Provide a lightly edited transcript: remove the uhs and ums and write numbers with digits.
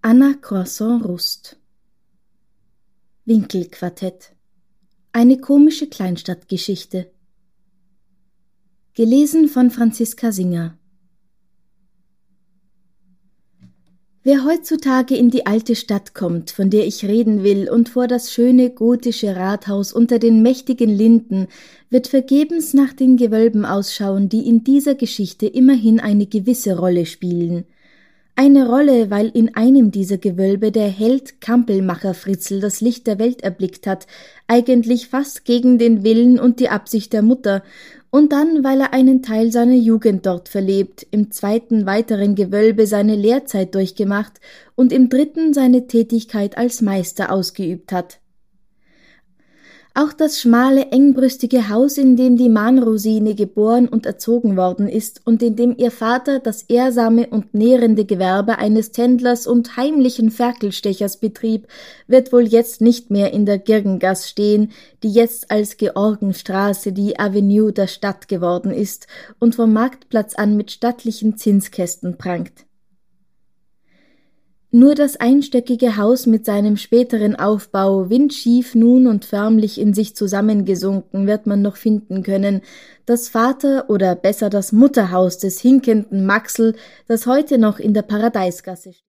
Anna Croissant-Rust. Winkelquartett. Eine komische Kleinstadtgeschichte. Gelesen von Franziska Singer. Wer heutzutage in die alte Stadt kommt, von der ich reden will, und vor das schöne gotische Rathaus unter den mächtigen Linden, wird vergebens nach den Gewölben ausschauen, die in dieser Geschichte immerhin eine gewisse Rolle spielen. Eine Rolle, weil in einem dieser Gewölbe der Held Kampelmacher Fritzl das Licht der Welt erblickt hat, eigentlich fast gegen den Willen und die Absicht der Mutter, und dann, weil er einen Teil seiner Jugend dort verlebt, im zweiten weiteren Gewölbe seine Lehrzeit durchgemacht und im dritten seine Tätigkeit als Meister ausgeübt hat. Auch das schmale, engbrüstige Haus, in dem die Mahnrosine geboren und erzogen worden ist und in dem ihr Vater das ehrsame und nährende Gewerbe eines Tändlers und heimlichen Ferkelstechers betrieb, wird wohl jetzt nicht mehr in der Girgengass stehen, die jetzt als Georgenstraße die Avenue der Stadt geworden ist und vom Marktplatz an mit stattlichen Zinskästen prangt. Nur das einstöckige Haus mit seinem späteren Aufbau, windschief nun und förmlich in sich zusammengesunken, wird man noch finden können, das Vater- oder besser das Mutterhaus des hinkenden Maxl, das heute noch in der Paradeisgasse steht.